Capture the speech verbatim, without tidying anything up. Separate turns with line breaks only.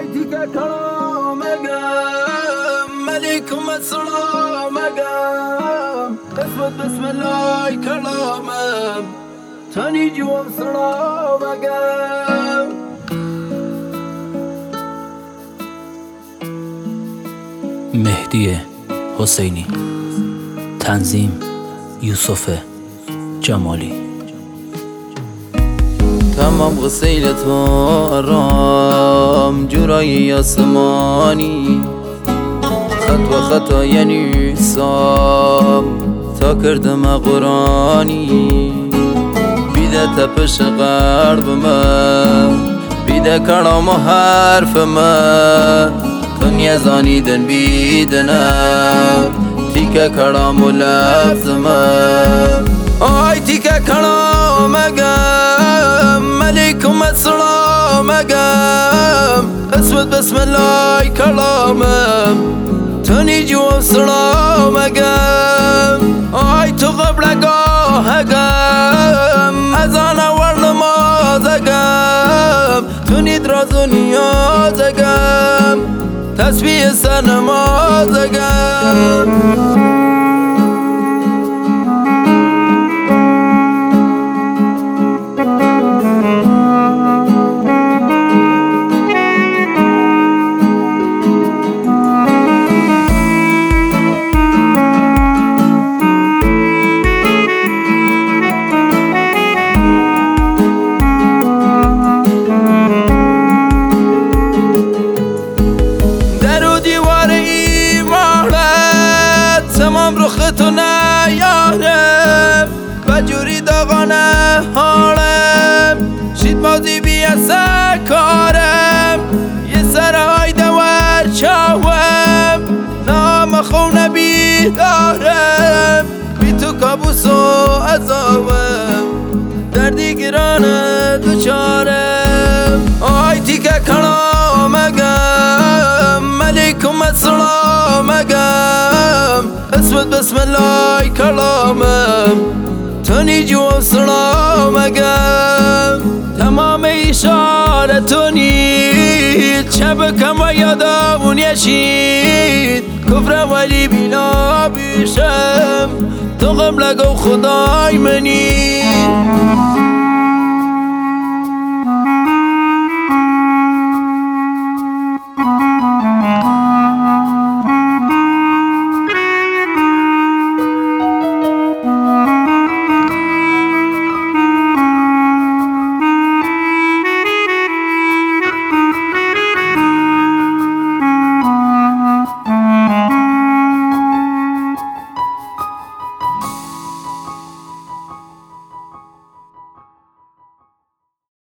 آیتی که کلامگم ملیکم السلامگم اسمت بسم الله کلامم تنی جوان سلامگم
مهدی حسینی، تنظیم یوسف جمالی.
تمام غسیل تو آرام جورای آسمانی خط و خطای نیسام تا کردم قرآنی بیده تپش قلب من بیده کلام و حرف من دنیا زانیدن بیدنم تیکه کلام و لفظ من
آی تیکه کلامگم ملیکم السلامگم اسمت بسم الله کلامم تنی جوان سلامگم آی تو قبلگاهگم از آن اول نمازگم تنی دراز و نیازگم تسبیح سنمازگم تمام رختو نیارم و جوری داغانه حالم شید مازی بیاسه کارم یه سرهای دور چاوم نام خونه بیدارم بی تو کابوس و عذابم دردی گرانه دوچارم آی تیکه کلامگم ملیکم السلامگم اسمت بسم الله کلامم تنی جوان سلامگم تمام اشاره تونید شبکم و یادمون یشید کفر ولی بینا بیشم تو قبلگو خدای منی